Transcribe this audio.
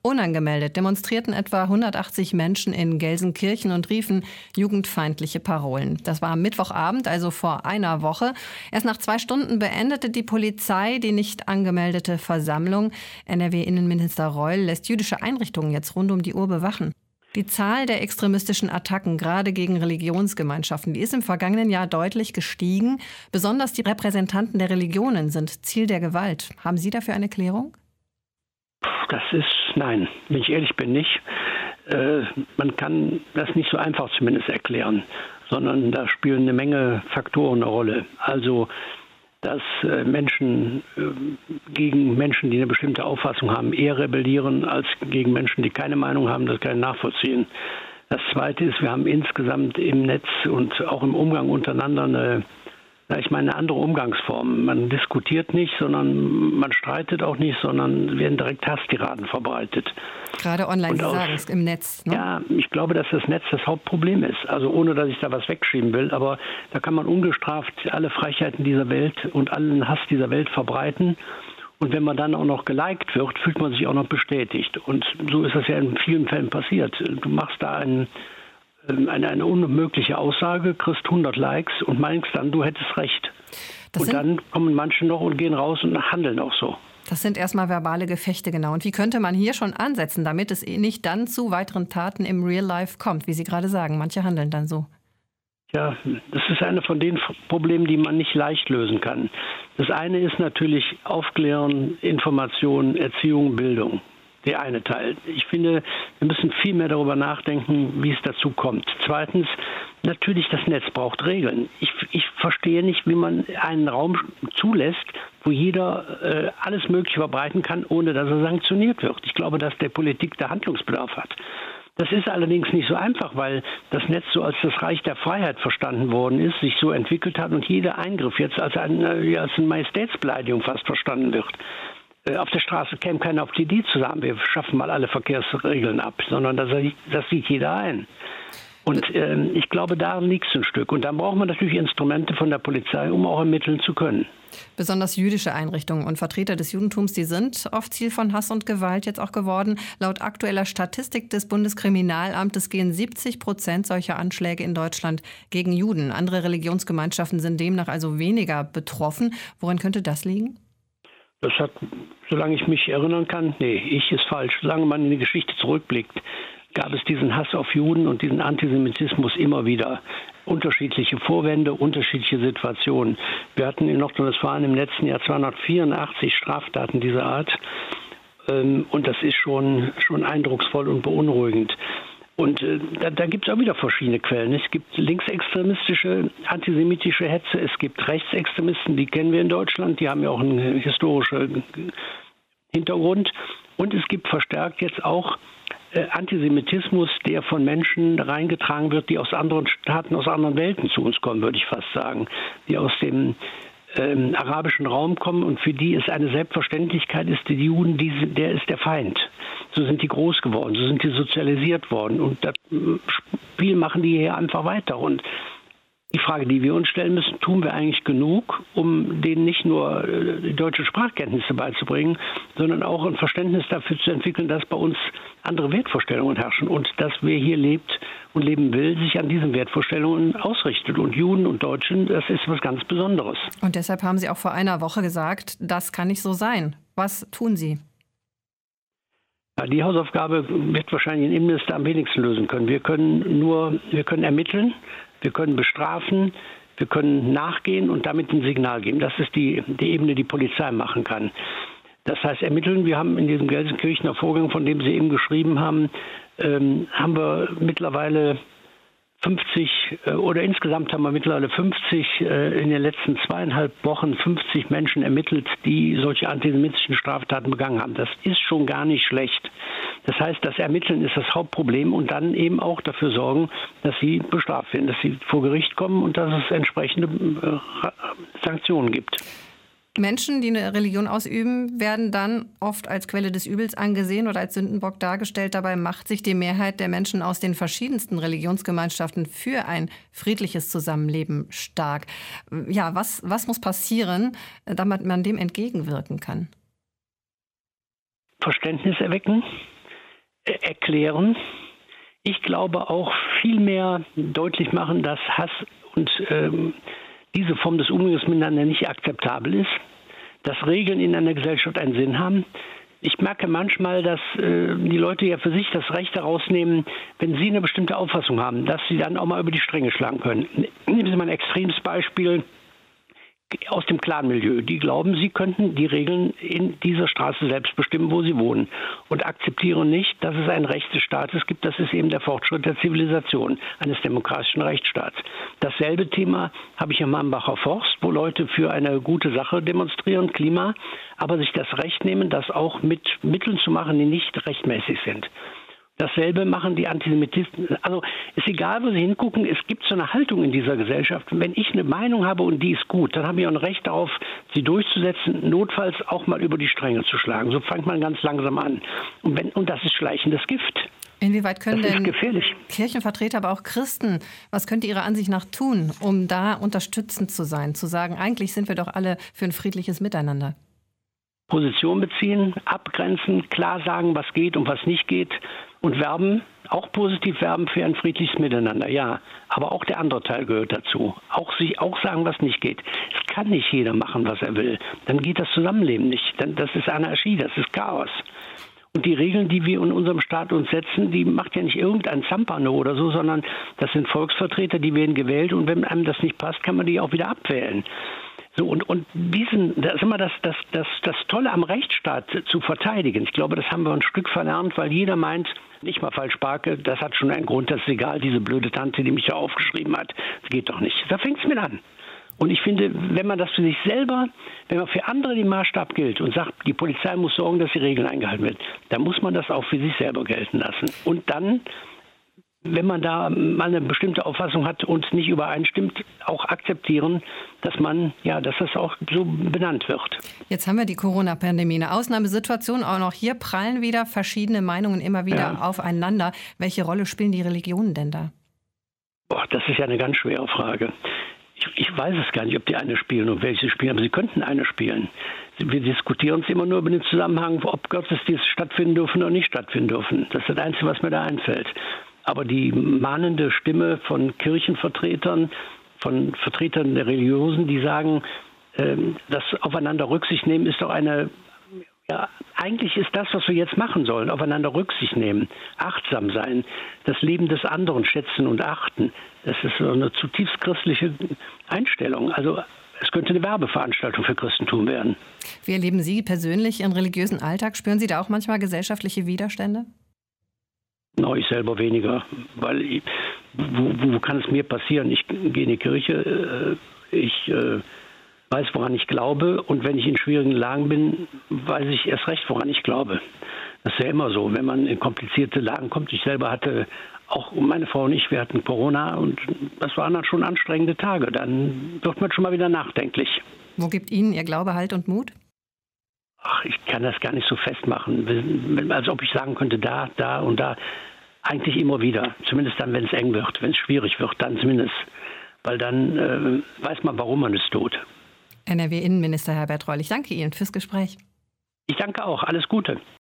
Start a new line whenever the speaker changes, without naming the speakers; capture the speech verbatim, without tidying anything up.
Unangemeldet demonstrierten etwa hundertachtzig Menschen in Gelsenkirchen und riefen jugendfeindliche Parolen. Das war am Mittwochabend, also vor einer Woche. Erst nach zwei Stunden beendete die Polizei die nicht angemeldete Versammlung. N R W-Innenminister Reul lässt jüdische Einrichtungen jetzt rund um die Uhr bewachen. Die Zahl der extremistischen Attacken, gerade gegen Religionsgemeinschaften, die ist im vergangenen Jahr deutlich gestiegen. Besonders die Repräsentanten der Religionen sind Ziel der Gewalt. Haben Sie dafür eine Klärung?
Das ist, nein, wenn ich ehrlich bin, nicht. Äh, man kann das nicht so einfach zumindest erklären, sondern da spielen eine Menge Faktoren eine Rolle. Also, dass äh, Menschen äh, gegen Menschen, die eine bestimmte Auffassung haben, eher rebellieren als gegen Menschen, die keine Meinung haben, das kann ich nachvollziehen. Das Zweite ist, wir haben insgesamt im Netz und auch im Umgang untereinander eine, na, ich meine, eine andere Umgangsform. Man diskutiert nicht, sondern man streitet auch nicht, sondern werden direkt Hasstiraden verbreitet.
Gerade online,
Und
Sie
auch,
sagen es, im Netz. Ne?
Ja, ich glaube, dass das Netz das Hauptproblem ist. Also ohne, dass ich da was wegschieben will. Aber da kann man ungestraft alle Frechheiten dieser Welt und allen Hass dieser Welt verbreiten. Und wenn man dann auch noch geliked wird, fühlt man sich auch noch bestätigt. Und so ist das ja in vielen Fällen passiert. Du machst da einen Eine, eine unmögliche Aussage, kriegst hundert Likes und meinst dann, du hättest recht.
Das
und dann kommen manche noch und gehen raus und handeln auch so.
Das sind erstmal verbale Gefechte, genau. Und wie könnte man hier schon ansetzen, damit es nicht dann zu weiteren Taten im Real Life kommt, wie Sie gerade sagen? Manche handeln dann so.
Ja, das ist eine von den Problemen, die man nicht leicht lösen kann. Das eine ist natürlich Aufklären, Information, Erziehung, Bildung. Der eine Teil. Ich finde, wir müssen viel mehr darüber nachdenken, wie es dazu kommt. Zweitens, natürlich, das Netz braucht Regeln. Ich, ich verstehe nicht, wie man einen Raum zulässt, wo jeder äh, alles Mögliche verbreiten kann, ohne dass er sanktioniert wird. Ich glaube, dass der Politik da Handlungsbedarf hat. Das ist allerdings nicht so einfach, weil das Netz so als das Reich der Freiheit verstanden worden ist, sich so entwickelt hat und jeder Eingriff jetzt als, ein, äh, als eine Majestätsbeleidigung fast verstanden wird. Auf der Straße käme keiner auf die Idee zu sagen, wir schaffen mal alle Verkehrsregeln ab, sondern das, das sieht jeder ein. Und äh, ich glaube, daran liegt es ein Stück. Und dann braucht man natürlich Instrumente von der Polizei, um auch ermitteln zu können.
Besonders jüdische Einrichtungen und Vertreter des Judentums, die sind oft Ziel von Hass und Gewalt jetzt auch geworden. Laut aktueller Statistik des Bundeskriminalamtes gehen siebzig Prozent solcher Anschläge in Deutschland gegen Juden. Andere Religionsgemeinschaften sind demnach also weniger betroffen. Woran könnte das liegen?
Das hat, solange ich mich erinnern kann, nee, ich ist falsch. Solange man in die Geschichte zurückblickt, gab es diesen Hass auf Juden und diesen Antisemitismus immer wieder. Unterschiedliche Vorwände, unterschiedliche Situationen. Wir hatten in Nordrhein-Westfalen im letzten Jahr zweihundertvierundachtzig Straftaten dieser Art. Und das ist schon, schon eindrucksvoll und beunruhigend. Und äh, da, da gibt es auch wieder verschiedene Quellen. Es gibt linksextremistische, antisemitische Hetze, es gibt Rechtsextremisten, die kennen wir in Deutschland, die haben ja auch einen historischen Hintergrund. Und es gibt verstärkt jetzt auch äh, Antisemitismus, der von Menschen reingetragen wird, die aus anderen Staaten, aus anderen Welten zu uns kommen, würde ich fast sagen. Die aus dem ähm, arabischen Raum kommen und für die es eine Selbstverständlichkeit ist, die Juden, die, der ist der Feind. So sind die groß geworden, so sind die sozialisiert worden. Und das Spiel machen die hier einfach weiter. Und die Frage, die wir uns stellen müssen, tun wir eigentlich genug, um denen nicht nur die deutsche Sprachkenntnisse beizubringen, sondern auch ein Verständnis dafür zu entwickeln, dass bei uns andere Wertvorstellungen herrschen und dass wer hier lebt und leben will, sich an diesen Wertvorstellungen ausrichtet. Und Juden und Deutschen, das ist was ganz Besonderes.
Und deshalb haben Sie auch vor einer Woche gesagt, das kann nicht so sein. Was tun Sie?
Ja, die Hausaufgabe wird wahrscheinlich ein Innenminister am wenigsten lösen können. Wir können nur, wir können ermitteln, wir können bestrafen, wir können nachgehen und damit ein Signal geben. Das ist die, die Ebene, die Polizei machen kann. Das heißt ermitteln. Wir haben in diesem Gelsenkirchener Vorgang, von dem Sie eben geschrieben haben, ähm, haben wir mittlerweile fünfzig oder insgesamt haben wir mittlerweile fünfzig äh, in den letzten zweieinhalb Wochen fünfzig Menschen ermittelt, die solche antisemitischen Straftaten begangen haben. Das ist schon gar nicht schlecht. Das heißt, das Ermitteln ist das Hauptproblem und dann eben auch dafür sorgen, dass sie bestraft werden, dass sie vor Gericht kommen und dass es entsprechende äh, Sanktionen gibt.
Menschen, die eine Religion ausüben, werden dann oft als Quelle des Übels angesehen oder als Sündenbock dargestellt. Dabei macht sich die Mehrheit der Menschen aus den verschiedensten Religionsgemeinschaften für ein friedliches Zusammenleben stark. Ja, was, was muss passieren, damit man dem entgegenwirken kann?
Verständnis erwecken. erklären. Ich glaube auch viel mehr deutlich machen, dass Hass und ähm, diese Form des Umgangs miteinander nicht akzeptabel ist, dass Regeln in einer Gesellschaft einen Sinn haben. Ich merke manchmal, dass äh, die Leute ja für sich das Recht herausnehmen, wenn sie eine bestimmte Auffassung haben, dass sie dann auch mal über die Stränge schlagen können. Nehmen Sie mal ein extremes Beispiel aus dem Clan-Milieu. Die glauben, sie könnten die Regeln in dieser Straße selbst bestimmen, wo sie wohnen, und akzeptieren nicht, dass es ein Recht des Staates gibt. Das ist eben der Fortschritt der Zivilisation, eines demokratischen Rechtsstaats. Dasselbe Thema habe ich am Ambacher Forst, wo Leute für eine gute Sache demonstrieren, Klima, aber sich das Recht nehmen, das auch mit Mitteln zu machen, die nicht rechtmäßig sind. Dasselbe machen die Antisemitisten. Also ist egal, wo Sie hingucken, es gibt so eine Haltung in dieser Gesellschaft. Wenn ich eine Meinung habe und die ist gut, dann habe ich auch ein Recht darauf, sie durchzusetzen, notfalls auch mal über die Stränge zu schlagen. So fängt man ganz langsam an. Und, wenn, und das ist schleichendes Gift.
Inwieweit können
das ist
denn
gefährlich.
Kirchenvertreter, aber auch Christen, was könnte Ihrer Ansicht nach tun, um da unterstützend zu sein, zu sagen, eigentlich sind wir doch alle für ein friedliches Miteinander?
Position beziehen, abgrenzen, klar sagen, was geht und was nicht geht. Und werben, auch positiv werben für ein friedliches Miteinander, ja. Aber auch der andere Teil gehört dazu. Auch sich auch sagen, was nicht geht. Es kann nicht jeder machen, was er will. Dann geht das Zusammenleben nicht. Dann, das ist Anarchie, das ist Chaos. Und die Regeln, die wir in unserem Staat uns setzen, die macht ja nicht irgendein Zampano oder so, sondern das sind Volksvertreter, die werden gewählt. Und wenn einem das nicht passt, kann man die auch wieder abwählen. So, und, und diesen, das ist immer das, das, das, das Tolle am Rechtsstaat zu verteidigen. Ich glaube, das haben wir ein Stück verlernt, weil jeder meint, nicht mal falsch parke, das hat schon einen Grund, das ist egal, diese blöde Tante, die mich da aufgeschrieben hat, das geht doch nicht. Da fängt es mit an. Und ich finde, wenn man das für sich selber, wenn man für andere den Maßstab gilt und sagt, die Polizei muss sorgen, dass die Regeln eingehalten werden, dann muss man das auch für sich selber gelten lassen. Und dann, wenn man da mal eine bestimmte Auffassung hat und nicht übereinstimmt, auch akzeptieren, dass man, ja, dass das auch so benannt wird.
Jetzt haben wir die Corona-Pandemie, eine Ausnahmesituation. Auch noch hier prallen wieder verschiedene Meinungen immer wieder ja. aufeinander. Welche Rolle spielen die Religionen denn da?
Boah, das ist ja eine ganz schwere Frage. Ich, ich weiß es gar nicht, ob die eine spielen und welche spielen, aber sie könnten eine spielen. Wir diskutieren es immer nur über den Zusammenhang, ob Gottesdienste stattfinden dürfen oder nicht stattfinden dürfen. Das ist das Einzige, was mir da einfällt. Aber die mahnende Stimme von Kirchenvertretern, von Vertretern der Religiösen, die sagen, das aufeinander Rücksicht nehmen, ist doch eine, ja, eigentlich ist das, was wir jetzt machen sollen, aufeinander Rücksicht nehmen, achtsam sein, das Leben des anderen schätzen und achten. Das ist so eine zutiefst christliche Einstellung. Also es könnte eine Werbeveranstaltung für Christentum werden.
Wie erleben Sie persönlich Ihren religiösen Alltag? Spüren Sie da auch manchmal gesellschaftliche Widerstände?
No, ich selber weniger, weil ich, wo, wo kann es mir passieren? Ich gehe in die Kirche, ich äh, weiß, woran ich glaube, und wenn ich in schwierigen Lagen bin, weiß ich erst recht, woran ich glaube. Das ist ja immer so, wenn man in komplizierte Lagen kommt. Ich selber hatte, auch meine Frau und ich, wir hatten Corona und das waren dann schon anstrengende Tage. Dann wird man schon mal wieder nachdenklich.
Wo gibt Ihnen Ihr Glaube Halt und Mut?
Ach, ich kann das gar nicht so festmachen, als ob ich sagen könnte, da, da und da. Eigentlich immer wieder, zumindest dann, wenn es eng wird, wenn es schwierig wird, dann zumindest. Weil dann äh, weiß man, warum man es tut.
N R W-Innenminister Herbert Reul, ich danke Ihnen fürs Gespräch.
Ich danke auch, alles Gute.